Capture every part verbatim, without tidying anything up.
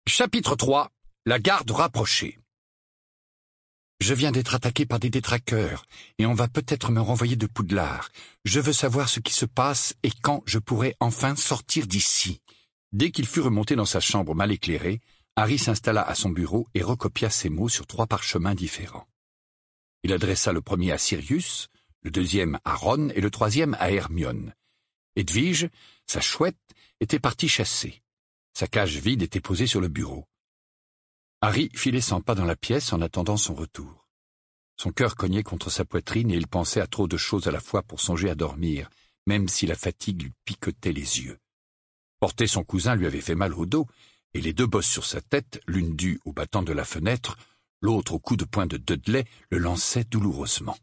Chapitre trois. La garde rapprochée. Je viens d'être attaqué par des détraqueurs, et on va peut-être me renvoyer de Poudlard. Je veux savoir ce qui se passe et quand je pourrai enfin sortir d'ici. Dès qu'il fut remonté dans sa chambre mal éclairée, Harry s'installa à son bureau et recopia ces mots sur trois parchemins différents. Il adressa le premier à Sirius, le deuxième à Ron et le troisième à Hermione. Edwige, sa chouette, était partie chasser. Sa cage vide était posée sur le bureau. Harry filait cent pas dans la pièce en attendant son retour. Son cœur cognait contre sa poitrine et il pensait à trop de choses à la fois pour songer à dormir, même si la fatigue lui piquetait les yeux. Porter son cousin lui avait fait mal au dos, et les deux bosses sur sa tête, l'une due au battant de la fenêtre, l'autre au coup de poing de Dudley, le lançaient douloureusement.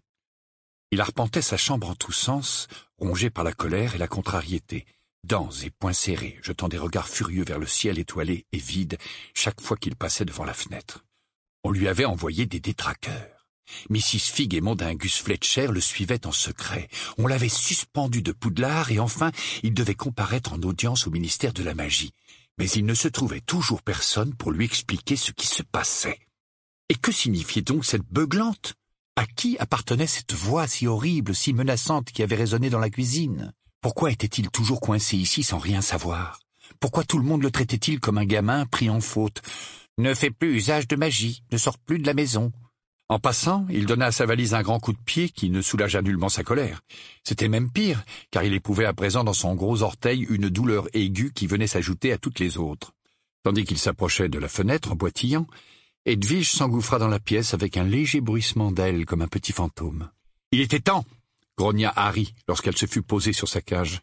Il arpentait sa chambre en tous sens, rongé par la colère et la contrariété, dents et poings serrés, jetant des regards furieux vers le ciel étoilé et vide chaque fois qu'il passait devant la fenêtre. On lui avait envoyé des détraqueurs. Missis Figg et Mondingus Fletcher le suivaient en secret. On l'avait suspendu de Poudlard et enfin il devait comparaître en audience au ministère de la Magie. Mais il ne se trouvait toujours personne pour lui expliquer ce qui se passait. Et que signifiait donc cette beuglante? À qui appartenait cette voix si horrible, si menaçante qui avait résonné dans la cuisine? Pourquoi était-il toujours coincé ici sans rien savoir? Pourquoi tout le monde le traitait-il comme un gamin pris en faute? Ne fais plus usage de magie, ne sors plus de la maison. En passant, il donna à sa valise un grand coup de pied qui ne soulagea nullement sa colère. C'était même pire, car il éprouvait à présent dans son gros orteil une douleur aiguë qui venait s'ajouter à toutes les autres. Tandis qu'il s'approchait de la fenêtre en boitillant, Edwige s'engouffra dans la pièce avec un léger bruissement d'ailes comme un petit fantôme. « Il était temps !» grogna Harry lorsqu'elle se fut posée sur sa cage.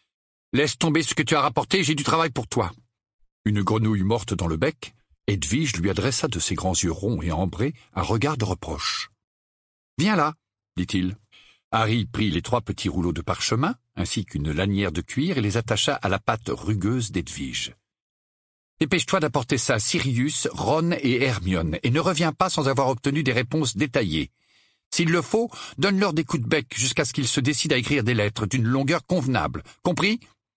« Laisse tomber ce que tu as rapporté, j'ai du travail pour toi. » Une grenouille morte dans le bec, Edwige lui adressa de ses grands yeux ronds et ambrés un regard de reproche. « Viens là, dit-il. » Harry prit les trois petits rouleaux de parchemin, ainsi qu'une lanière de cuir, et les attacha à la patte rugueuse d'Edwige. « Dépêche-toi d'apporter ça à Sirius, Ron et Hermione, et ne reviens pas sans avoir obtenu des réponses détaillées. S'il le faut, donne-leur des coups de bec jusqu'à ce qu'ils se décident à écrire des lettres d'une longueur convenable. Compris ?»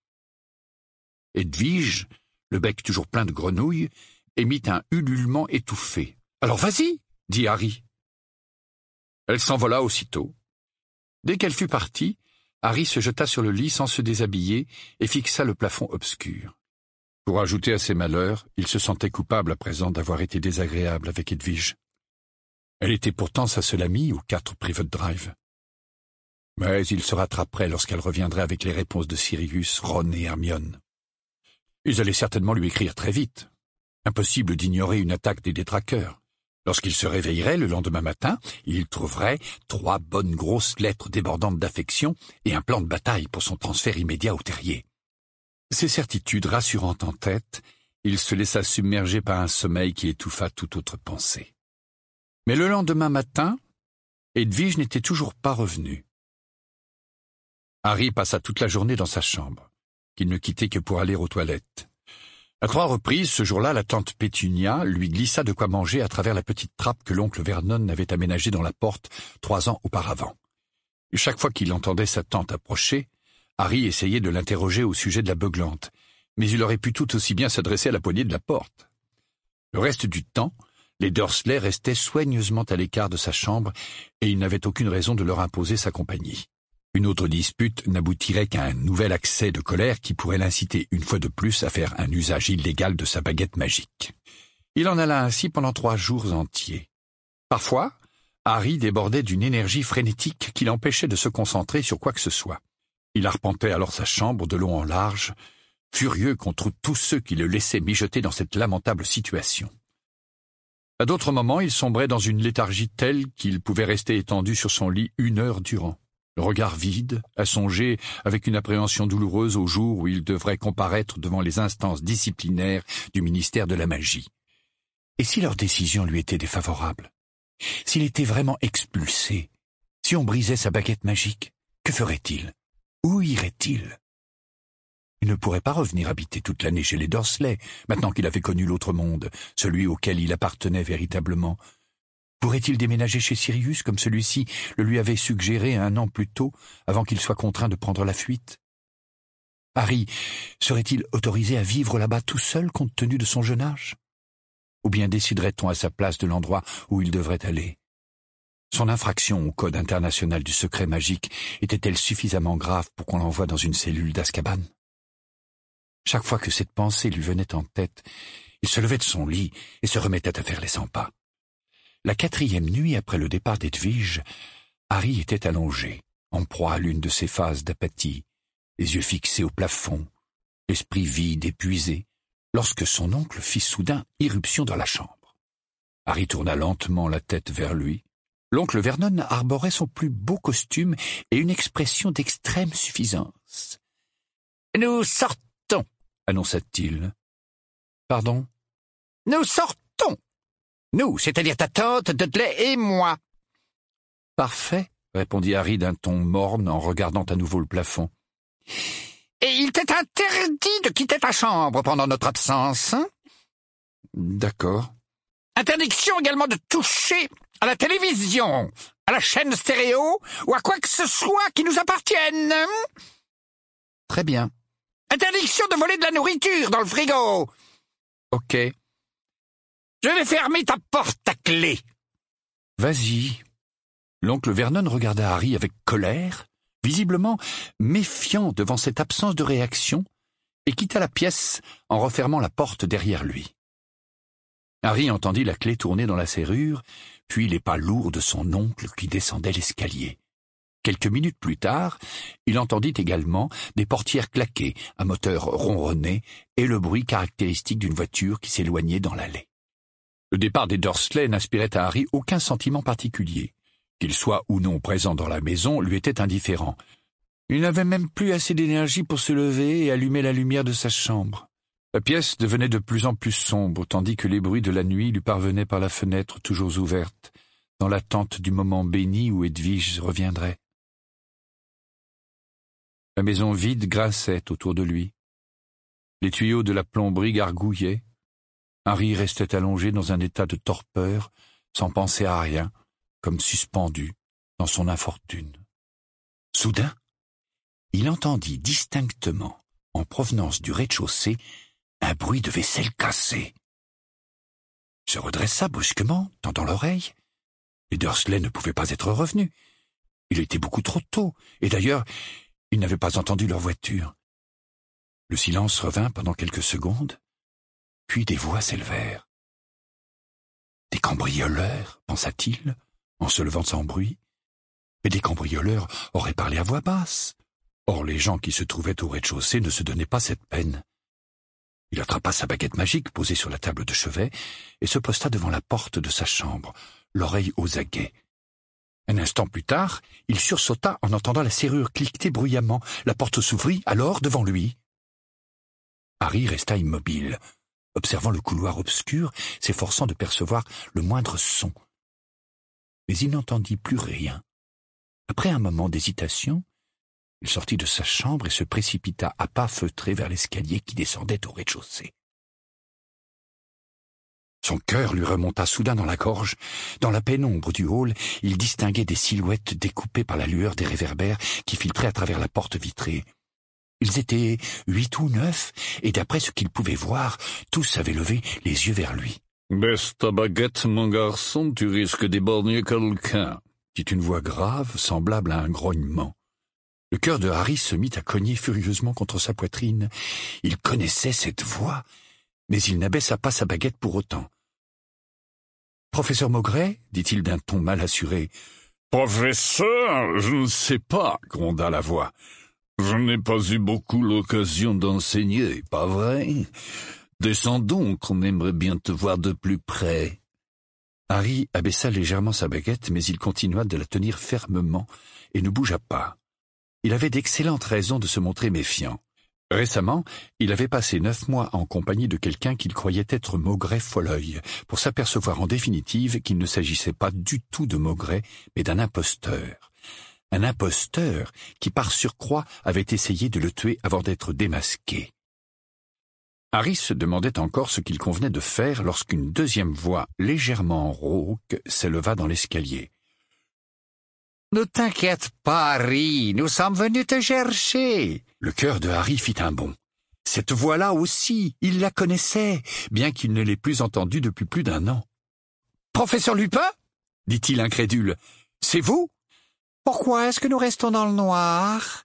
Edwige, le bec toujours plein de grenouilles, émit un ululement étouffé. « Alors vas-y !» dit Harry. Elle s'envola aussitôt. Dès qu'elle fut partie, Harry se jeta sur le lit sans se déshabiller et fixa le plafond obscur. Pour ajouter à ses malheurs, il se sentait coupable à présent d'avoir été désagréable avec Edwige. Elle était pourtant sa seule amie aux quatre Privet Drive. Mais il se rattraperait lorsqu'elle reviendrait avec les réponses de Sirius, Ron et Hermione. Ils allaient certainement lui écrire très vite. Impossible d'ignorer une attaque des détraqueurs. Lorsqu'il se réveillerait le lendemain matin, il trouverait trois bonnes grosses lettres débordantes d'affection et un plan de bataille pour son transfert immédiat au terrier. Ces certitudes rassurantes en tête, il se laissa submerger par un sommeil qui étouffa toute autre pensée. Mais le lendemain matin, Edwige n'était toujours pas revenue. Harry passa toute la journée dans sa chambre, qu'il ne quittait que pour aller aux toilettes. À trois reprises, ce jour-là, la tante Pétunia lui glissa de quoi manger à travers la petite trappe que l'oncle Vernon avait aménagée dans la porte trois ans auparavant. Chaque fois qu'il entendait sa tante approcher, Harry essayait de l'interroger au sujet de la beuglante, mais il aurait pu tout aussi bien s'adresser à la poignée de la porte. Le reste du temps, les Dursley restaient soigneusement à l'écart de sa chambre et il n'avait aucune raison de leur imposer sa compagnie. Une autre dispute n'aboutirait qu'à un nouvel accès de colère qui pourrait l'inciter une fois de plus à faire un usage illégal de sa baguette magique. Il en alla ainsi pendant trois jours entiers. Parfois, Harry débordait d'une énergie frénétique qui l'empêchait de se concentrer sur quoi que ce soit. Il arpentait alors sa chambre de long en large, furieux contre tous ceux qui le laissaient mijoter dans cette lamentable situation. À d'autres moments, il sombrait dans une léthargie telle qu'il pouvait rester étendu sur son lit une heure durant, le regard vide, à songer avec une appréhension douloureuse au jour où il devrait comparaître devant les instances disciplinaires du ministère de la Magie. Et si leur décision lui était défavorable? S'il était vraiment expulsé? Si on brisait sa baguette magique? Que ferait-il? Où irait-il? Il ne pourrait pas revenir habiter toute l'année chez les Dursley, maintenant qu'il avait connu l'autre monde, celui auquel il appartenait véritablement. Pourrait-il déménager chez Sirius comme celui-ci le lui avait suggéré un an plus tôt, avant qu'il soit contraint de prendre la fuite? Harry serait-il autorisé à vivre là-bas tout seul compte tenu de son jeune âge? ou bien déciderait-on à sa place de l'endroit où il devrait aller? Son infraction au code international du secret magique était-elle suffisamment grave pour qu'on l'envoie dans une cellule d'Azkaban? Chaque fois que cette pensée lui venait en tête, il se levait de son lit et se remettait à faire les cent pas. La quatrième nuit après le départ d'Edwige, Harry était allongé, en proie à l'une de ces phases d'apathie, les yeux fixés au plafond, l'esprit vide, épuisé, lorsque son oncle fit soudain irruption dans la chambre. Harry tourna lentement la tête vers lui. L'oncle Vernon arborait son plus beau costume et une expression d'extrême suffisance. « Nous sortons !» annonça-t-il. « Pardon ?»« Nous sortons ! Nous, c'est-à-dire ta tante, Dudley et moi !»« Parfait !» répondit Harry d'un ton morne en regardant à nouveau le plafond. « Et il t'est interdit de quitter ta chambre pendant notre absence, hein ?»« D'accord. »« Interdiction également de toucher à la télévision, à la chaîne stéréo ou à quoi que ce soit qui nous appartienne. Hein ?»« Très bien. »« Interdiction de voler de la nourriture dans le frigo. »« Ok. »« Je vais fermer ta porte à clé. »« Vas-y. » L'oncle Vernon regarda Harry avec colère, visiblement méfiant devant cette absence de réaction, et quitta la pièce en refermant la porte derrière lui. Harry entendit la clé tourner dans la serrure, puis les pas lourds de son oncle qui descendait l'escalier. Quelques minutes plus tard, il entendit également des portières claquer, un moteur ronronner et le bruit caractéristique d'une voiture qui s'éloignait dans l'allée. Le départ des Dursley n'inspirait à Harry aucun sentiment particulier. Qu'il soit ou non présent dans la maison lui était indifférent. Il n'avait même plus assez d'énergie pour se lever et allumer la lumière de sa chambre. La pièce devenait de plus en plus sombre, tandis que les bruits de la nuit lui parvenaient par la fenêtre toujours ouverte, dans l'attente du moment béni où Edwige reviendrait. La maison vide grinçait autour de lui. Les tuyaux de la plomberie gargouillaient. Harry restait allongé dans un état de torpeur, sans penser à rien, comme suspendu dans son infortune. Soudain, il entendit distinctement, en provenance du rez-de-chaussée, un bruit de vaisselle cassée. Il se redressa brusquement, tendant l'oreille. Les Dursley ne pouvaient pas être revenus. Il était beaucoup trop tôt, et d'ailleurs, il n'avait pas entendu leur voiture. Le silence revint pendant quelques secondes, puis des voix s'élevèrent. Des cambrioleurs, pensa-t-il, en se levant sans bruit. Mais des cambrioleurs auraient parlé à voix basse. Or, les gens qui se trouvaient au rez-de-chaussée ne se donnaient pas cette peine. Il attrapa sa baguette magique posée sur la table de chevet et se posta devant la porte de sa chambre, l'oreille aux aguets. Un instant plus tard, il sursauta en entendant la serrure cliqueter bruyamment. La porte s'ouvrit alors devant lui. Harry resta immobile, observant le couloir obscur, s'efforçant de percevoir le moindre son. Mais il n'entendit plus rien. Après un moment d'hésitation, il sortit de sa chambre et se précipita à pas feutrés vers l'escalier qui descendait au rez-de-chaussée. Son cœur lui remonta soudain dans la gorge. Dans la pénombre du hall, il distinguait des silhouettes découpées par la lueur des réverbères qui filtraient à travers la porte vitrée. Ils étaient huit ou neuf, et d'après ce qu'il pouvait voir, tous avaient levé les yeux vers lui. « Baisse ta baguette, mon garçon, tu risques d'éborgner quelqu'un » dit une voix grave, semblable à un grognement. Le cœur de Harry se mit à cogner furieusement contre sa poitrine. Il connaissait cette voix, mais il n'abaissa pas sa baguette pour autant. « Professeur Maugret » dit-il d'un ton mal assuré. « Professeur, je ne sais pas, » gronda la voix. « Je n'ai pas eu beaucoup l'occasion d'enseigner, pas vrai? Descends donc, on aimerait bien te voir de plus près. » Harry abaissa légèrement sa baguette, mais il continua de la tenir fermement et ne bougea pas. Il avait d'excellentes raisons de se montrer méfiant. Récemment, il avait passé neuf mois en compagnie de quelqu'un qu'il croyait être Maugret Folœil, pour s'apercevoir en définitive qu'il ne s'agissait pas du tout de Maugret, mais d'un imposteur. Un imposteur qui, par surcroît, avait essayé de le tuer avant d'être démasqué. Harry se demandait encore ce qu'il convenait de faire lorsqu'une deuxième voix légèrement rauque s'éleva dans l'escalier. « Ne t'inquiète pas, Harry, nous sommes venus te chercher !» Le cœur de Harry fit un bond. Cette voix-là aussi, il la connaissait, bien qu'il ne l'ait plus entendue depuis plus d'un an. « Professeur Lupin ?» dit-il incrédule. « C'est vous ?»« Pourquoi est-ce que nous restons dans le noir ?»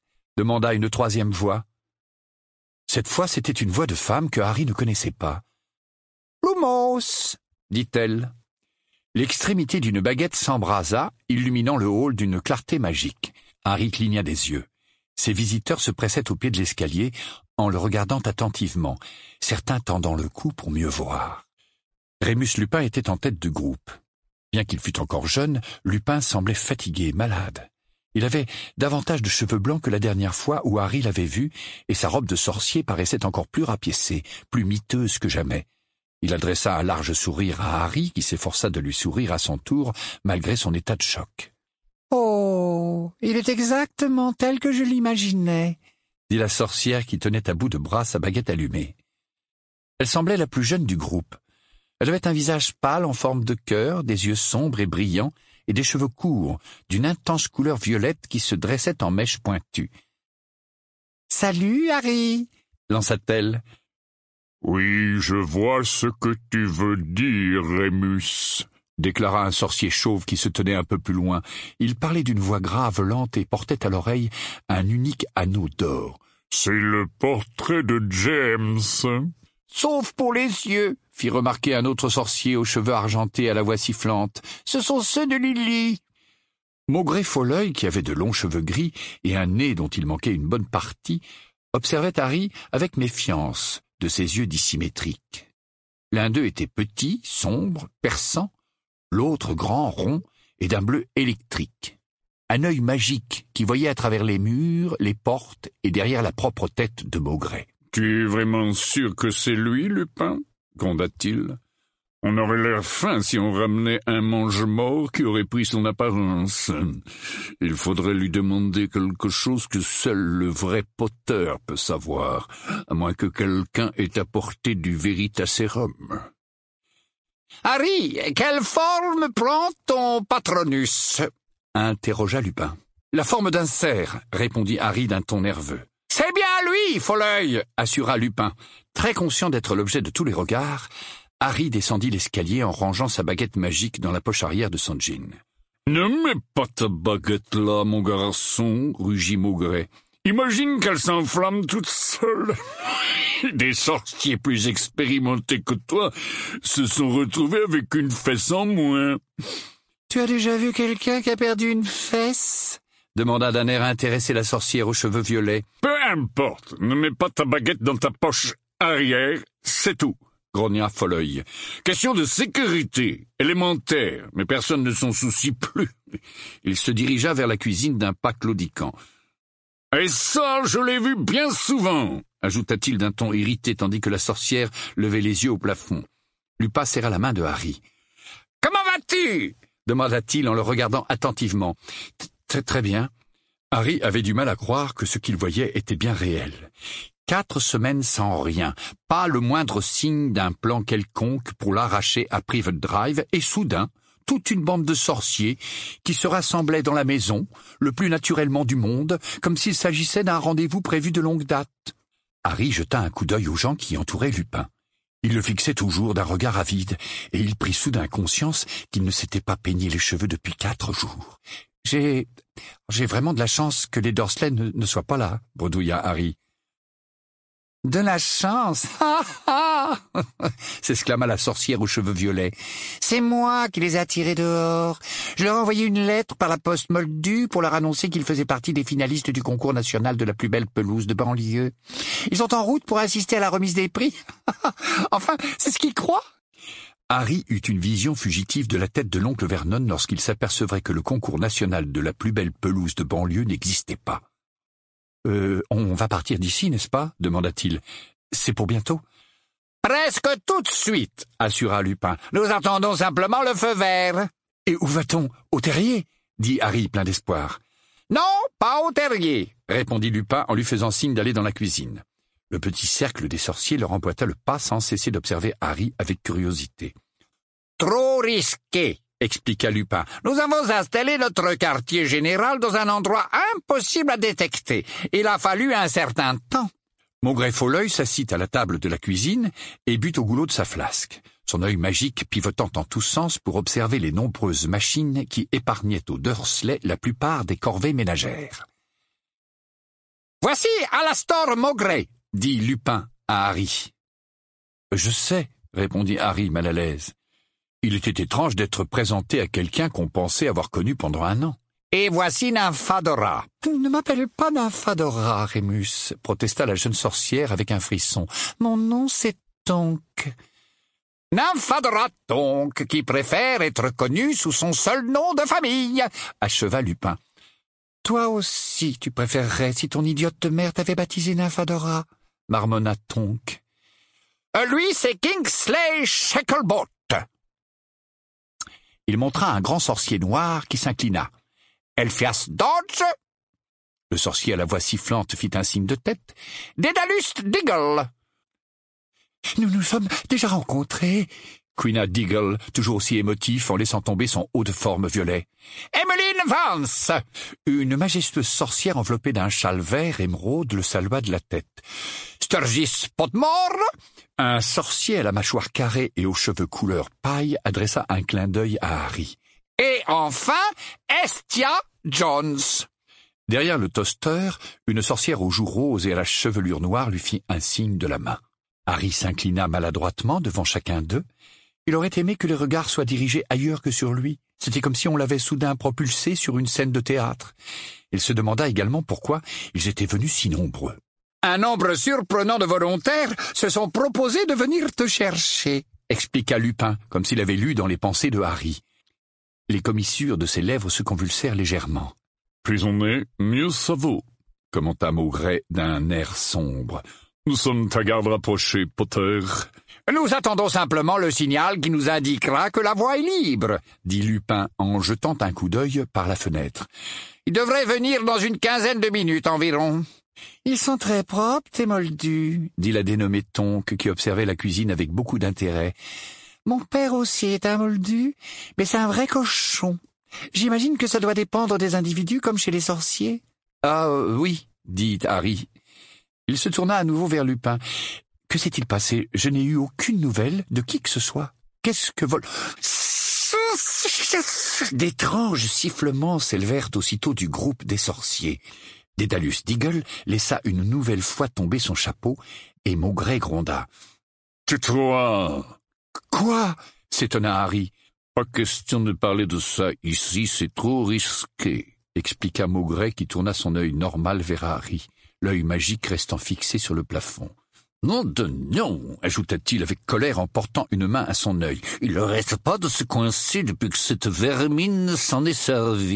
demanda une troisième voix. Cette fois, c'était une voix de femme que Harry ne connaissait pas. « Lumos !» dit-elle. L'extrémité d'une baguette s'embrasa, illuminant le hall d'une clarté magique. Harry cligna des yeux. Ses visiteurs se pressaient au pied de l'escalier en le regardant attentivement, certains tendant le cou pour mieux voir. Rémus Lupin était en tête de groupe. Bien qu'il fût encore jeune, Lupin semblait fatigué, malade. Il avait davantage de cheveux blancs que la dernière fois où Harry l'avait vu, et sa robe de sorcier paraissait encore plus rapiécée, plus miteuse que jamais. Il adressa un large sourire à Harry, qui s'efforça de lui sourire à son tour, malgré son état de choc. « Oh, il est exactement tel que je l'imaginais », dit la sorcière qui tenait à bout de bras sa baguette allumée. Elle semblait la plus jeune du groupe. Elle avait un visage pâle en forme de cœur, des yeux sombres et brillants, et des cheveux courts, d'une intense couleur violette qui se dressaient en mèches pointues. « Salut, Harry !» lança-t-elle. « Oui, je vois ce que tu veux dire, Rémus », déclara un sorcier chauve qui se tenait un peu plus loin. Il parlait d'une voix grave, lente, et portait à l'oreille un unique anneau d'or. « C'est le portrait de James. »« Sauf pour les yeux, » fit remarquer un autre sorcier aux cheveux argentés à la voix sifflante. « Ce sont ceux de Lily. » Maugré Folleuil, qui avait de longs cheveux gris et un nez dont il manquait une bonne partie, observait Harry avec méfiance de ses yeux dissymétriques. L'un d'eux était petit, sombre, perçant, l'autre grand, rond et d'un bleu électrique. Un œil magique qui voyait à travers les murs, les portes et derrière la propre tête de Maugré. « Tu es vraiment sûr que c'est lui, Lupin ?» gronda-t-il. « On aurait l'air fin si on ramenait un mange-mort qui aurait pris son apparence. Il faudrait lui demander quelque chose que seul le vrai Potter peut savoir, à moins que quelqu'un ait apporté du Veritaserum. »« Harry, quelle forme prend ton Patronus ?» interrogea Lupin. « La forme d'un cerf, » répondit Harry d'un ton nerveux. « C'est bien lui, Folleuil !» assura Lupin. Très conscient d'être l'objet de tous les regards, Harry descendit l'escalier en rangeant sa baguette magique dans la poche arrière de son jean. « Ne mets pas ta baguette là, mon garçon, » rugit Maugré. « Imagine qu'elle s'enflamme toute seule. Des sorciers plus expérimentés que toi se sont retrouvés avec une fesse en moins. »« Tu as déjà vu quelqu'un qui a perdu une fesse ?» demanda d'un air intéressé la sorcière aux cheveux violets. « Peu importe, ne mets pas ta baguette dans ta poche arrière, c'est tout. » grogna Folleuil. « Question de sécurité, élémentaire, mais personne ne s'en soucie plus. » Il se dirigea vers la cuisine d'un pas claudiquant. « Et ça, je l'ai vu bien souvent !» ajouta-t-il d'un ton irrité tandis que la sorcière levait les yeux au plafond. Lupin serra la main de Harry. « Comment vas-tu » demanda-t-il en le regardant attentivement. « Très très bien. » Harry avait du mal à croire que ce qu'il voyait était bien réel. Quatre semaines sans rien, pas le moindre signe d'un plan quelconque pour l'arracher à Privet Drive, et soudain, toute une bande de sorciers qui se rassemblaient dans la maison, le plus naturellement du monde, comme s'il s'agissait d'un rendez-vous prévu de longue date. Harry jeta un coup d'œil aux gens qui entouraient Lupin. Il le fixait toujours d'un regard avide, et il prit soudain conscience qu'il ne s'était pas peigné les cheveux depuis quatre jours. « J'ai... j'ai vraiment de la chance que les Dursley ne, ne soient pas là, » bredouilla Harry. « De la chance, ha ha !» s'exclama la sorcière aux cheveux violets. « C'est moi qui les ai attirés dehors. Je leur ai envoyé une lettre par la poste moldue pour leur annoncer qu'ils faisaient partie des finalistes du concours national de la plus belle pelouse de banlieue. Ils sont en route pour assister à la remise des prix. Enfin, c'est ce qu'ils croient. » Harry eut une vision fugitive de la tête de l'oncle Vernon lorsqu'il s'apercevrait que le concours national de la plus belle pelouse de banlieue n'existait pas. Euh, on va partir d'ici, n'est-ce pas ? demanda-t-il. C'est pour bientôt ? Presque tout de suite, assura Lupin. Nous attendons simplement le feu vert. Et où va-t-on ? Au terrier ? dit Harry plein d'espoir. Non, pas au terrier, répondit Lupin en lui faisant signe d'aller dans la cuisine. Le petit cercle des sorciers leur emboîta le pas sans cesser d'observer Harry avec curiosité. Trop risqué, expliqua Lupin. Nous avons installé notre quartier général dans un endroit impossible à détecter. Il a fallu un certain temps. Maugret Folœil s'assit à la table de la cuisine et but au goulot de sa flasque, son œil magique pivotant en tous sens pour observer les nombreuses machines qui épargnaient aux Dursley la plupart des corvées ménagères. « Voici Alastor Maugret !» dit Lupin à Harry. « Je sais, » répondit Harry mal à l'aise. Il était étrange d'être présenté à quelqu'un qu'on pensait avoir connu pendant un an. « Et voici Nymphadora. »« Ne m'appelle pas Nymphadora, Rémus, » protesta la jeune sorcière avec un frisson. « Mon nom, c'est Tonk. »« Nymphadora Tonk, qui préfère être connue sous son seul nom de famille, » acheva Lupin. « Toi aussi, tu préférerais si ton idiote mère t'avait baptisé Nymphadora, » marmonna Tonk. « Lui, c'est Kingsley Shacklebolt. » Il montra un grand sorcier noir qui s'inclina. Elphias Dodge. Le sorcier à la voix sifflante fit un signe de tête. Dédalus Diggle. Nous nous sommes déjà rencontrés, couina Diggle, toujours aussi émotif en laissant tomber son haut de forme violet. Emmeline Vance. Une majestueuse sorcière enveloppée d'un châle vert émeraude le salua de la tête. Sturgis Potmore. Un sorcier à la mâchoire carrée et aux cheveux couleur paille adressa un clin d'œil à Harry. Et enfin, Estia Jones. Derrière le toaster, une sorcière aux joues roses et à la chevelure noire lui fit un signe de la main. Harry s'inclina maladroitement devant chacun d'eux. Il aurait aimé que les regards soient dirigés ailleurs que sur lui. C'était comme si on l'avait soudain propulsé sur une scène de théâtre. Il se demanda également pourquoi ils étaient venus si nombreux. Un nombre surprenant de volontaires se sont proposés de venir te chercher, expliqua Lupin, comme s'il avait lu dans les pensées de Harry. Les commissures de ses lèvres se convulsèrent légèrement. « Plus on est, mieux ça vaut », commenta Maugret d'un air sombre. « Nous sommes ta garde rapprochée, Potter. »« Nous attendons simplement le signal qui nous indiquera que la voie est libre, » dit Lupin en jetant un coup d'œil par la fenêtre. « Il devrait venir dans une quinzaine de minutes environ. »« Ils sont très propres, tes moldus, » dit la dénommée Tonk qui observait la cuisine avec beaucoup d'intérêt. Mon père aussi est un moldu, mais c'est un vrai cochon. J'imagine que ça doit dépendre des individus comme chez les sorciers. Ah euh, oui, dit Harry. Il se tourna à nouveau vers Lupin. Que s'est-il passé? Je n'ai eu aucune nouvelle de qui que ce soit. Qu'est-ce que vol... D'étranges sifflements s'élevèrent aussitôt du groupe des sorciers. Dédalus Diggle laissa une nouvelle fois tomber son chapeau et Maugret gronda. « Tais-toi !» « Quoi ?» s'étonna Harry. « Pas question de parler de ça ici, c'est trop risqué, » expliqua Maugret qui tourna son œil normal vers Harry, l'œil magique restant fixé sur le plafond. « Nom de non !» ajouta-t-il avec colère en portant une main à son œil. « Il n'arrête pas de se coincer depuis que cette vermine s'en est servie. »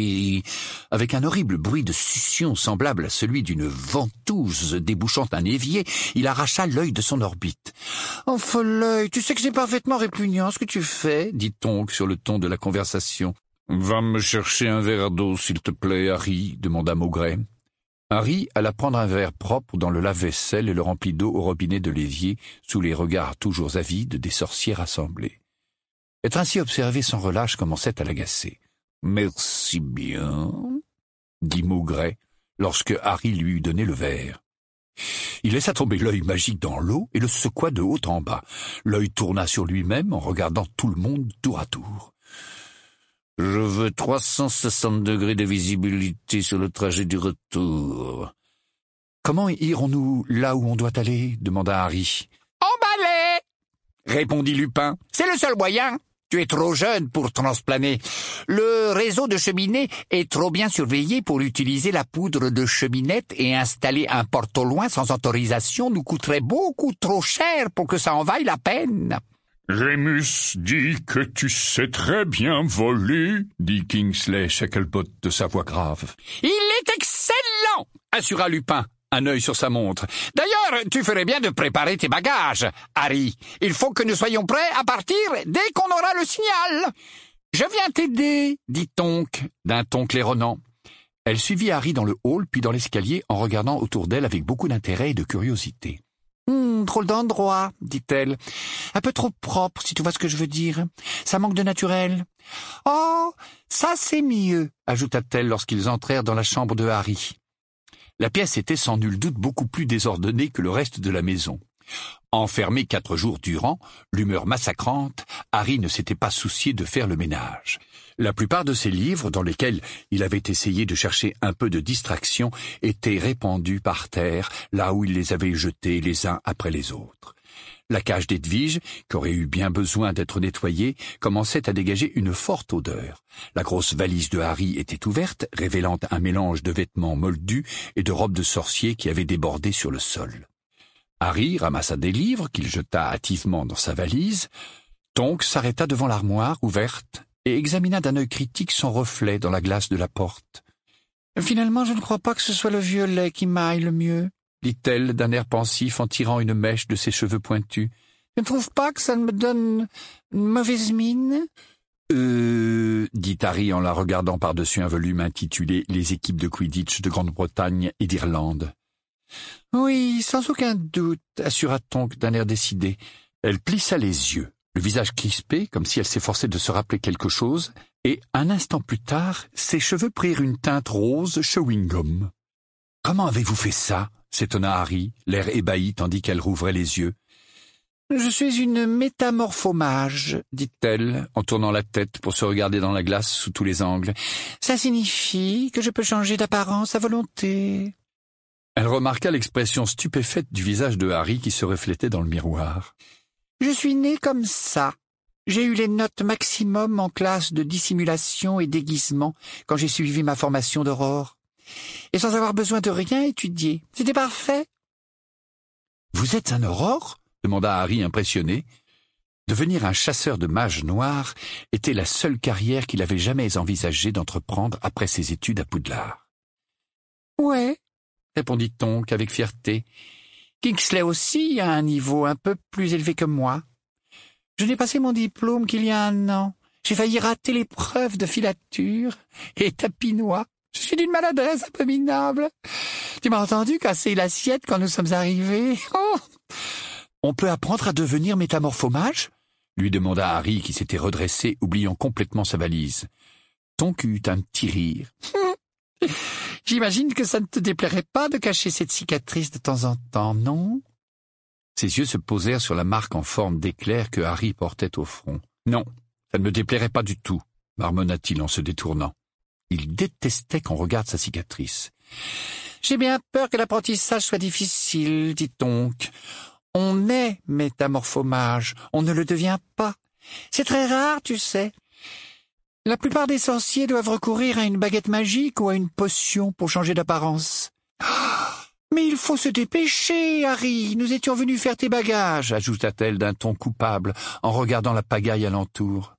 Avec un horrible bruit de succion semblable à celui d'une ventouse débouchant un évier, il arracha l'œil de son orbite. « Oh, Folœil, tu sais que c'est parfaitement répugnant ce que tu fais, » dit Tonk sur le ton de la conversation. « Va me chercher un verre d'eau, s'il te plaît, Harry, » demanda Maugret. Harry alla prendre un verre propre dans le lave-vaisselle et le remplit d'eau au robinet de l'évier, sous les regards toujours avides des sorciers rassemblés. Être ainsi observé sans relâche commençait à l'agacer. « Merci bien, » dit Maugret, lorsque Harry lui eut donné le verre. Il laissa tomber l'œil magique dans l'eau et le secoua de haut en bas. L'œil tourna sur lui-même en regardant tout le monde tour à tour. « Je veux trois cent soixante degrés de visibilité sur le trajet du retour. »« Comment irons-nous là où on doit aller ?» demanda Harry. « En balai !» répondit Lupin. « C'est le seul moyen. Tu es trop jeune pour transplaner. Le réseau de cheminées est trop bien surveillé pour utiliser la poudre de cheminette et installer un porte au loin sans autorisation nous coûterait beaucoup trop cher pour que ça en vaille la peine. » Rémus dit que tu sais très bien voler, dit Kingsley Shacklebolt de sa voix grave. Il est excellent, assura Lupin, un œil sur sa montre. D'ailleurs, tu ferais bien de préparer tes bagages, Harry. Il faut que nous soyons prêts à partir dès qu'on aura le signal. Je viens t'aider, dit Tonk, d'un ton claironnant. Elle suivit Harry dans le hall puis dans l'escalier en regardant autour d'elle avec beaucoup d'intérêt et de curiosité. Hum, drôle d'endroit, dit-elle. Un peu trop propre, si tu vois ce que je veux dire. Ça manque de naturel. Oh, ça c'est mieux, ajouta-t-elle lorsqu'ils entrèrent dans la chambre de Harry. La pièce était sans nul doute beaucoup plus désordonnée que le reste de la maison. Enfermé quatre jours durant, l'humeur massacrante, Harry ne s'était pas soucié de faire le ménage. La plupart de ses livres, dans lesquels il avait essayé de chercher un peu de distraction, étaient répandus par terre, là où il les avait jetés les uns après les autres. La cage d'Edwige, qui aurait eu bien besoin d'être nettoyée, commençait à dégager une forte odeur. La grosse valise de Harry était ouverte, révélant un mélange de vêtements moldus et de robes de sorcier qui avaient débordé sur le sol. Harry ramassa des livres qu'il jeta hâtivement dans sa valise. Tonks s'arrêta devant l'armoire ouverte et examina d'un œil critique son reflet dans la glace de la porte. « Finalement, je ne crois pas que ce soit le violet qui m'aille le mieux, » dit-elle d'un air pensif en tirant une mèche de ses cheveux pointus. « Je ne trouve pas que ça me donne une mauvaise mine. »« Euh... » dit Harry en la regardant par-dessus un volume intitulé « Les équipes de Quidditch de Grande-Bretagne et d'Irlande. »« Oui, sans aucun doute, » assura Tonks d'un air décidé. Elle plissa les yeux, le visage crispé, comme si elle s'efforçait de se rappeler quelque chose, et, un instant plus tard, ses cheveux prirent une teinte rose chewing-gum. « Comment avez-vous fait ça ?» s'étonna Harry, l'air ébahi tandis qu'elle rouvrait les yeux. « Je suis une métamorphomage, dit-elle, en tournant la tête pour se regarder dans la glace sous tous les angles. Ça signifie que je peux changer d'apparence à volonté. » Elle remarqua l'expression stupéfaite du visage de Harry qui se reflétait dans le miroir. « Je suis née comme ça. J'ai eu les notes maximum en classe de dissimulation et déguisement quand j'ai suivi ma formation d'aurore. Et sans avoir besoin de rien étudier. C'était parfait. »« Vous êtes un aurore ?» demanda Harry impressionné. Devenir un chasseur de mages noirs était la seule carrière qu'il avait jamais envisagé d'entreprendre après ses études à Poudlard. « Ouais, » répondit Tonks avec fierté. « Kingsley aussi a un niveau un peu plus élevé que moi. Je n'ai passé mon diplôme qu'il y a un an. J'ai failli rater l'épreuve de filature et tapinois. Je suis d'une maladresse abominable. Tu m'as entendu casser l'assiette quand nous sommes arrivés. Oh !»« On peut apprendre à devenir métamorphomage ?» lui demanda Harry qui s'était redressé, oubliant complètement sa valise. Tonks eut un petit rire. « J'imagine que ça ne te déplairait pas de cacher cette cicatrice de temps en temps, non ?» Ses yeux se posèrent sur la marque en forme d'éclair que Harry portait au front. « Non, ça ne me déplairait pas du tout, » marmonna-t-il en se détournant. Il détestait qu'on regarde sa cicatrice. « J'ai bien peur que l'apprentissage soit difficile, dit Tonks. On est métamorphomage, on ne le devient pas. C'est très rare, tu sais. La plupart des sorciers doivent recourir à une baguette magique ou à une potion pour changer d'apparence. « Mais il faut se dépêcher, Harry, nous étions venus faire tes bagages, » ajouta-t-elle d'un ton coupable en regardant la pagaille alentour.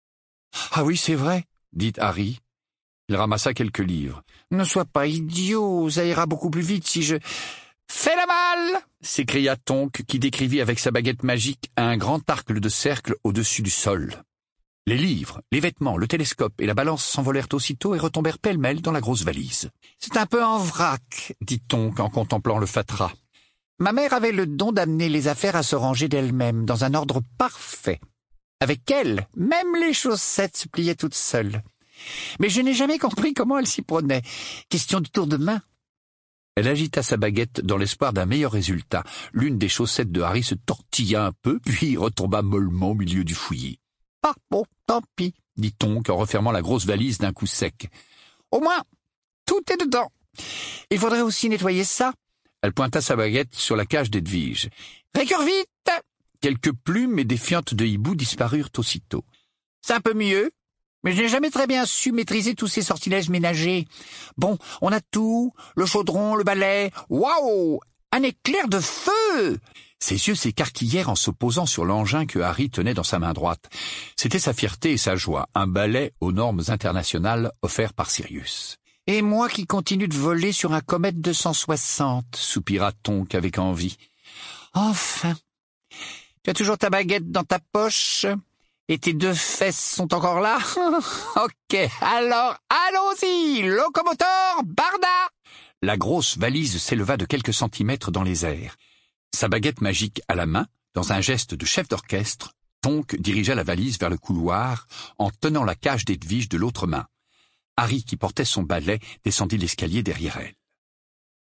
« Ah oui, c'est vrai, » dit Harry. Il ramassa quelques livres. « Ne sois pas idiot, ça ira beaucoup plus vite si je... »« Fais la malle !» s'écria Tonks, qui décrivit avec sa baguette magique un grand arc de cercle au-dessus du sol. Les livres, les vêtements, le télescope et la balance s'envolèrent aussitôt et retombèrent pêle-mêle dans la grosse valise. « C'est un peu en vrac, » dit Tonks en contemplant le fatras. « Ma mère avait le don d'amener les affaires à se ranger d'elles-mêmes, dans un ordre parfait. Avec elle, même les chaussettes se pliaient toutes seules. Mais je n'ai jamais compris comment elle s'y prenait. Question de tour de main. » Elle agita sa baguette dans l'espoir d'un meilleur résultat. L'une des chaussettes de Harry se tortilla un peu, puis retomba mollement au milieu du fouillis. « Ah bon, tant pis, » dit Tonks en refermant la grosse valise d'un coup sec. « Au moins, tout est dedans. Il faudrait aussi nettoyer ça. » Elle pointa sa baguette sur la cage d'Edwige. « Récure vite !» Quelques plumes et des fientes de hibou disparurent aussitôt. « C'est un peu mieux. Mais je n'ai jamais très bien su maîtriser tous ces sortilèges ménagers. Bon, on a tout, le chaudron, le balai. Waouh! Un éclair de feu! » Ses yeux s'écarquillèrent en se posant sur l'engin que Harry tenait dans sa main droite. C'était sa fierté et sa joie, un balai aux normes internationales offert par Sirius. « Et moi qui continue de voler sur un comète deux cent soixante, soupira Tonks avec envie. « Enfin! Tu as toujours ta baguette dans ta poche ? Et tes deux fesses sont encore là? Ok, alors allons-y, locomoteur, barda !» La grosse valise s'éleva de quelques centimètres dans les airs. Sa baguette magique à la main, dans un geste de chef d'orchestre, Tonks dirigea la valise vers le couloir en tenant la cage d'Edwige de l'autre main. Harry, qui portait son balai, descendit l'escalier derrière elle.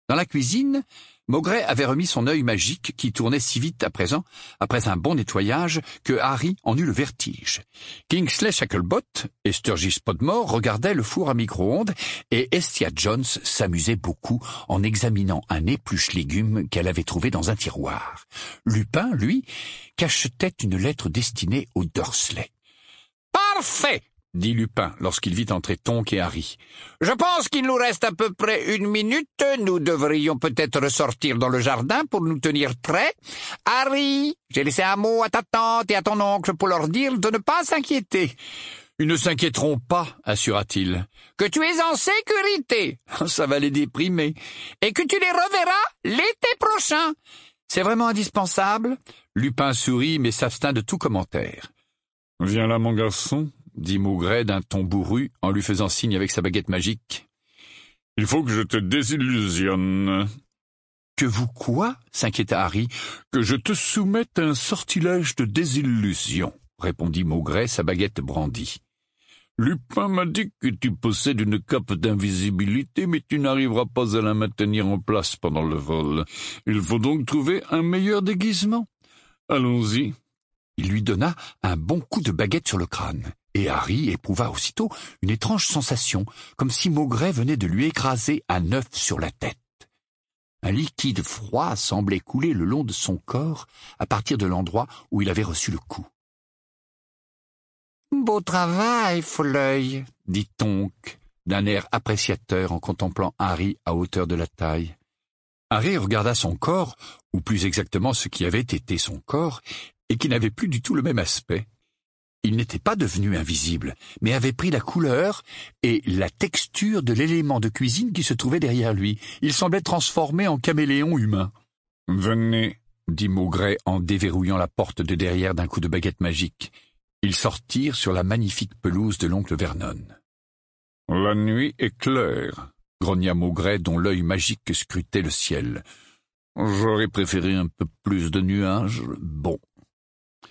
Dans la cuisine, Maugrey avait remis son œil magique qui tournait si vite à présent, après un bon nettoyage, que Harry en eut le vertige. Kingsley Shacklebot et Sturgis Podmore regardaient le four à micro-ondes et Hestia Jones s'amusait beaucoup en examinant un épluche légumes qu'elle avait trouvé dans un tiroir. Lupin, lui, cachetait une lettre destinée aux Dursley. « Parfait !» dit Lupin lorsqu'il vit entrer Tonks et Harry. « Je pense qu'il nous reste à peu près une minute. Nous devrions peut-être ressortir dans le jardin pour nous tenir prêts. Harry, j'ai laissé un mot à ta tante et à ton oncle pour leur dire de ne pas s'inquiéter. »« Ils ne s'inquiéteront pas, assura-t-il. »« Que tu es en sécurité. » Ça va les déprimer. « Et que tu les reverras l'été prochain. » C'est vraiment indispensable ? Lupin sourit mais s'abstint de tout commentaire. « Viens là, mon garçon, » dit Maugrey d'un ton bourru en lui faisant signe avec sa baguette magique. « Il faut que je te désillusionne. »« Que vous quoi ?» s'inquiéta Harry. « Que je te soumette à un sortilège de désillusion, » répondit Maugrey, sa baguette brandie. « Lupin m'a dit que tu possèdes une cape d'invisibilité, mais tu n'arriveras pas à la maintenir en place pendant le vol. Il faut donc trouver un meilleur déguisement. Allons-y. » Il lui donna un bon coup de baguette sur le crâne, et Harry éprouva aussitôt une étrange sensation, comme si Maugrey venait de lui écraser un œuf sur la tête. Un liquide froid semblait couler le long de son corps à partir de l'endroit où il avait reçu le coup. « Beau travail, Foleuil, » dit Tonks, d'un air appréciateur en contemplant Harry à hauteur de la taille. Harry regarda son corps, ou plus exactement ce qui avait été son corps, et qui n'avait plus du tout le même aspect. Il n'était pas devenu invisible, mais avait pris la couleur et la texture de l'élément de cuisine qui se trouvait derrière lui. Il semblait transformé en caméléon humain. « Venez, » dit Maugrey en déverrouillant la porte de derrière d'un coup de baguette magique. Ils sortirent sur la magnifique pelouse de l'oncle Vernon. « La nuit est claire, » grogna Maugrey dont l'œil magique scrutait le ciel. « J'aurais préféré un peu plus de nuages. Bon. »« Toi !»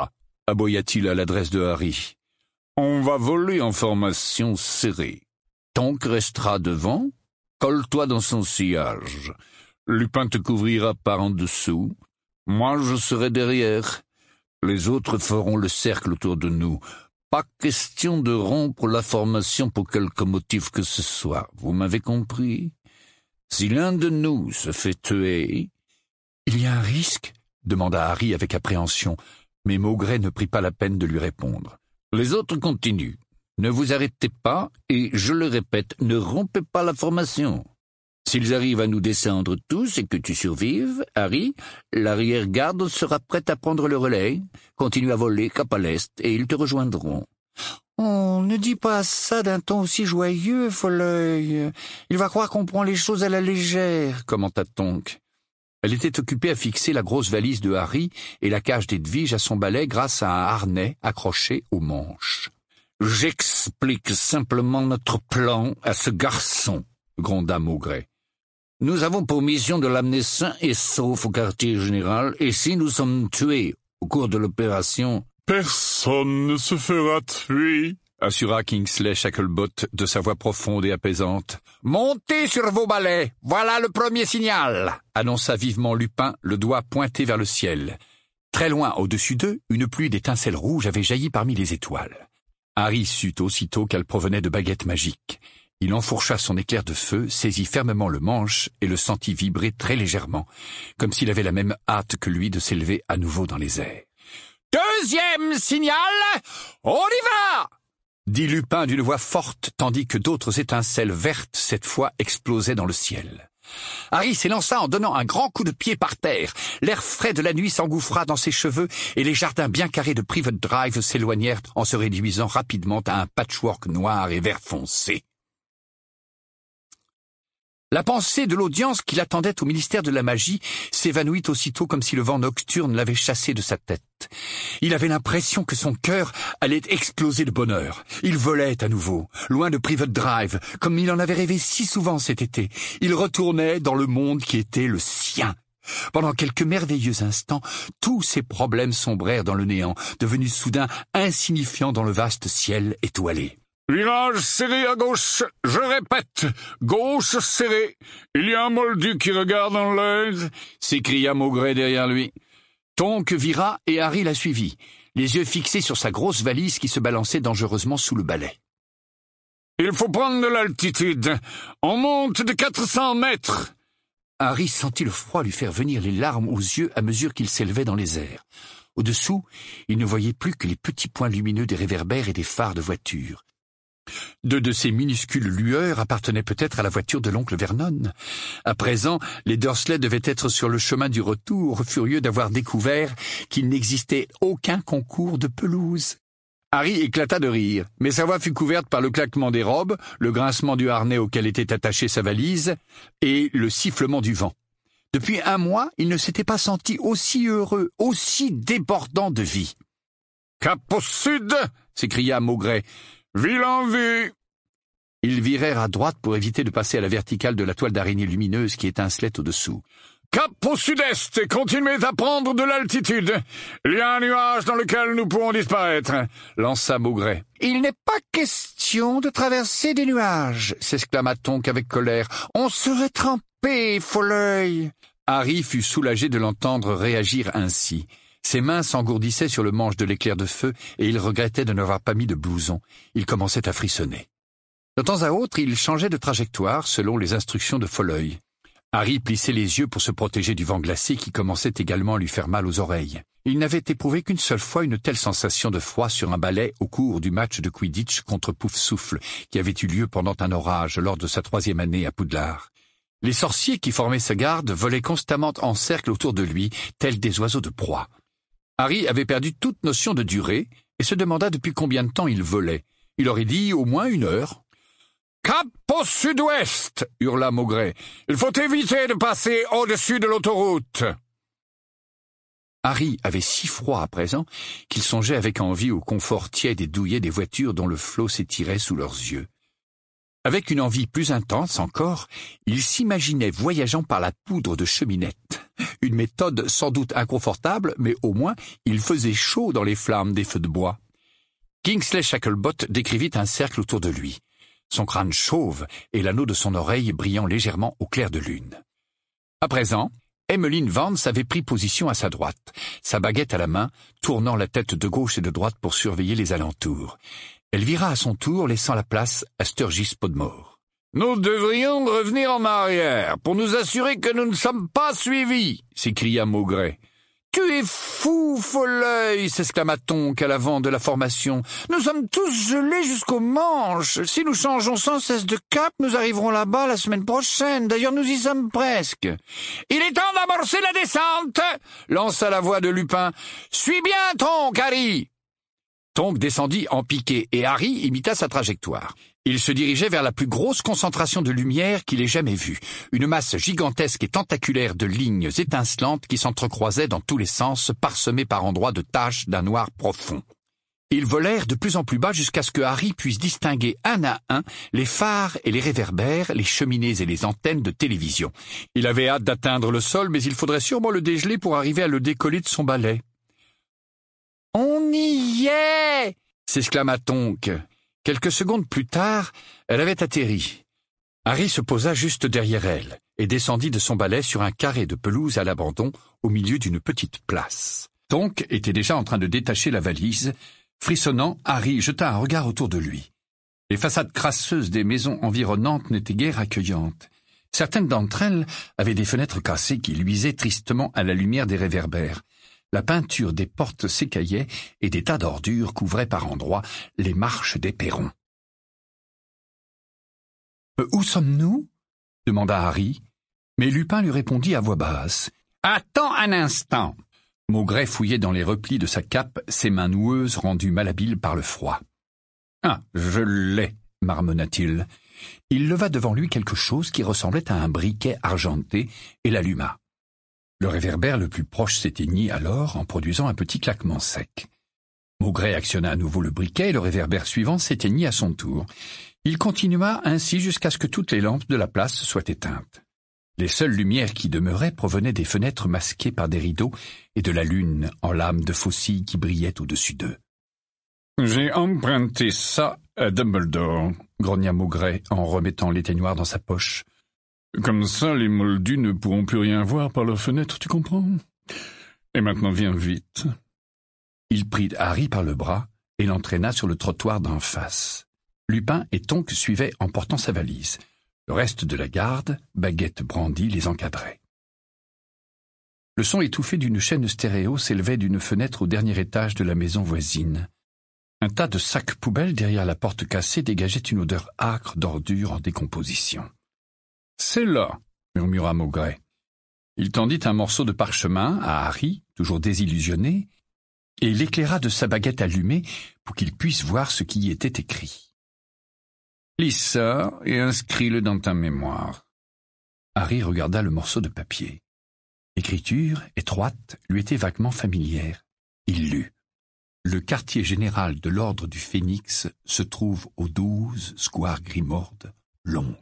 aboya-t-il à l'adresse de Harry. « On va voler en formation serrée. Tonks restera devant. Colle-toi dans son sillage. Lupin te couvrira par en dessous. Moi, je serai derrière. Les autres feront le cercle autour de nous. Pas question de rompre la formation pour quelque motif que ce soit. Vous m'avez compris? Si l'un de nous se fait tuer... » « Il y a un risque ?» demanda Harry avec appréhension, mais Maugrey ne prit pas la peine de lui répondre. « Les autres continuent. Ne vous arrêtez pas et, je le répète, ne rompez pas la formation. S'ils arrivent à nous descendre tous et que tu survives, Harry, l'arrière-garde sera prête à prendre le relais. Continue à voler cap à l'est et ils te rejoindront. »« On ne dit pas ça d'un ton aussi joyeux, Foleuil. Il va croire qu'on prend les choses à la légère, » commenta Tonks. Elle était occupée à fixer la grosse valise de Harry et la cage d'Edwige à son balai grâce à un harnais accroché aux manches. « J'explique simplement notre plan à ce garçon, » gronda Maugrey. « Nous avons pour mission de l'amener sain et sauf au quartier général, et si nous sommes tués au cours de l'opération... »« Personne ne se fera tuer, » assura Kingsley Shacklebot de sa voix profonde et apaisante. « Montez sur vos balais, voilà le premier signal !» annonça vivement Lupin, le doigt pointé vers le ciel. Très loin au-dessus d'eux, une pluie d'étincelles rouges avait jailli parmi les étoiles. Harry sut aussitôt qu'elle provenait de baguettes magiques. Il enfourcha son éclair de feu, saisit fermement le manche et le sentit vibrer très légèrement, comme s'il avait la même hâte que lui de s'élever à nouveau dans les airs. « Deuxième signal, on y va !» dit Lupin d'une voix forte, tandis que d'autres étincelles vertes, cette fois, explosaient dans le ciel. Harry s'élança en donnant un grand coup de pied par terre. L'air frais de la nuit s'engouffra dans ses cheveux et les jardins bien carrés de Privet Drive s'éloignèrent en se réduisant rapidement à un patchwork noir et vert foncé. La pensée de l'audience qui l'attendait au ministère de la magie s'évanouit aussitôt comme si le vent nocturne l'avait chassé de sa tête. Il avait l'impression que son cœur allait exploser de bonheur. Il volait à nouveau, loin de Privet Drive, comme il en avait rêvé si souvent cet été. Il retournait dans le monde qui était le sien. Pendant quelques merveilleux instants, tous ses problèmes sombrèrent dans le néant, devenus soudain insignifiants dans le vaste ciel étoilé. Virage serré à gauche, je répète, gauche serrée. Il y a un moldu qui regarde en l'air, s'écria Maugret derrière lui. Tonk vira et Harry la suivit, les yeux fixés sur sa grosse valise qui se balançait dangereusement sous le balai. Il faut prendre de l'altitude. On monte de quatre cents mètres. Harry sentit le froid lui faire venir les larmes aux yeux à mesure qu'il s'élevait dans les airs. Au-dessous, il ne voyait plus que les petits points lumineux des réverbères et des phares de voitures. Deux de ces minuscules lueurs appartenaient peut-être à la voiture de l'oncle Vernon. À présent, les Dursley devaient être sur le chemin du retour, furieux d'avoir découvert qu'il n'existait aucun concours de pelouse. Harry éclata de rire, mais sa voix fut couverte par le claquement des robes, le grincement du harnais auquel était attachée sa valise et le sifflement du vent. Depuis un mois, il ne s'était pas senti aussi heureux, aussi débordant de vie. « Cap au sud !» s'écria Maugret. « Ville en vue !» Ils virèrent à droite pour éviter de passer à la verticale de la toile d'araignée lumineuse qui étincelait au-dessous. « Cap au sud-est et continuez à prendre de l'altitude. Il y a un nuage dans lequel nous pourrons disparaître, » lança Maugret. « Il n'est pas question de traverser des nuages, » s'exclama Tonk avec colère. « On serait trempé, Folleuil !» Harry fut soulagé de l'entendre réagir ainsi. Ses mains s'engourdissaient sur le manche de l'éclair de feu et il regrettait de n'avoir pas mis de blouson. Il commençait à frissonner. De temps à autre, il changeait de trajectoire selon les instructions de Folleuil. Harry plissait les yeux pour se protéger du vent glacé qui commençait également à lui faire mal aux oreilles. Il n'avait éprouvé qu'une seule fois une telle sensation de froid sur un balai au cours du match de Quidditch contre Poufsouffle qui avait eu lieu pendant un orage lors de sa troisième année à Poudlard. Les sorciers qui formaient sa garde volaient constamment en cercle autour de lui, tels des oiseaux de proie. Harry avait perdu toute notion de durée et se demanda depuis combien de temps il volait. Il aurait dit au moins une heure. « Cap au sud-ouest !» hurla Maugret. « Il faut éviter de passer au-dessus de l'autoroute !» Harry avait si froid à présent qu'il songeait avec envie au confort tiède et douillet des voitures dont le flot s'étirait sous leurs yeux. Avec une envie plus intense encore, il s'imaginait voyageant par la poudre de cheminette. Une méthode sans doute inconfortable, mais au moins il faisait chaud dans les flammes des feux de bois. Kingsley Shacklebot décrivit un cercle autour de lui, son crâne chauve et l'anneau de son oreille brillant légèrement au clair de lune. À présent, Emmeline Vance avait pris position à sa droite, sa baguette à la main, tournant la tête de gauche et de droite pour surveiller les alentours. Elle vira à son tour, laissant la place à Sturgis Podmore. « Nous devrions revenir en arrière pour nous assurer que nous ne sommes pas suivis !» s'écria Maugret. « Tu es fou, Folleuil !» s'exclama Tonk à l'avant de la formation. « Nous sommes tous gelés jusqu'aux manches. Si nous changeons sans cesse de cap, nous arriverons là-bas la semaine prochaine. D'ailleurs, nous y sommes presque. »« Il est temps d'amorcer la descente !» lança la voix de Lupin. « Suis bien, Tonk, Harry !» Tonk descendit en piqué et Harry imita sa trajectoire. Il se dirigeait vers la plus grosse concentration de lumière qu'il ait jamais vue, une masse gigantesque et tentaculaire de lignes étincelantes qui s'entrecroisaient dans tous les sens, parsemées par endroits de taches d'un noir profond. Ils volèrent de plus en plus bas jusqu'à ce que Harry puisse distinguer un à un les phares et les réverbères, les cheminées et les antennes de télévision. Il avait hâte d'atteindre le sol, mais il faudrait sûrement le dégeler pour arriver à le décoller de son balai. « On y est !» s'exclama Tonk. Quelques secondes plus tard, elle avait atterri. Harry se posa juste derrière elle et descendit de son balai sur un carré de pelouse à l'abandon au milieu d'une petite place. Tonk était déjà en train de détacher la valise. Frissonnant, Harry jeta un regard autour de lui. Les façades crasseuses des maisons environnantes n'étaient guère accueillantes. Certaines d'entre elles avaient des fenêtres cassées qui luisaient tristement à la lumière des réverbères. La peinture des portes s'écaillait et des tas d'ordures couvraient par endroits les marches des perrons. Euh, « Où sommes-nous » demanda Harry, mais Lupin lui répondit à voix basse. « Attends un instant !» Maugret fouillait dans les replis de sa cape, ses mains noueuses rendues malhabiles par le froid. « Ah, je l'ai !» marmonna-t-il. Il leva devant lui quelque chose qui ressemblait à un briquet argenté et l'alluma. Le réverbère le plus proche s'éteignit alors en produisant un petit claquement sec. Maugret actionna à nouveau le briquet et le réverbère suivant s'éteignit à son tour. Il continua ainsi jusqu'à ce que toutes les lampes de la place soient éteintes. Les seules lumières qui demeuraient provenaient des fenêtres masquées par des rideaux et de la lune en lame de faucille qui brillait au-dessus d'eux. « J'ai emprunté ça à Dumbledore, grogna Maugret en remettant l'éteignoir dans sa poche. Comme ça, les moldus ne pourront plus rien voir par leurs fenêtres, tu comprends? Et maintenant, viens vite. Il prit Harry par le bras et l'entraîna sur le trottoir d'en face. Lupin et Tonks suivaient en portant sa valise. Le reste de la garde, baguette brandie, les encadrait. Le son étouffé d'une chaîne stéréo s'élevait d'une fenêtre au dernier étage de la maison voisine. Un tas de sacs poubelles derrière la porte cassée dégageait une odeur âcre d'ordures en décomposition. « C'est là !» murmura Maugret. Il tendit un morceau de parchemin à Harry, toujours désillusionné, et l'éclaira de sa baguette allumée pour qu'il puisse voir ce qui y était écrit. « Lis ça et inscris-le dans ta mémoire. » Harry regarda le morceau de papier. L'écriture, étroite, lui était vaguement familière. Il lut. Le quartier général de l'ordre du Phénix se trouve au douze square Grimord, Londres.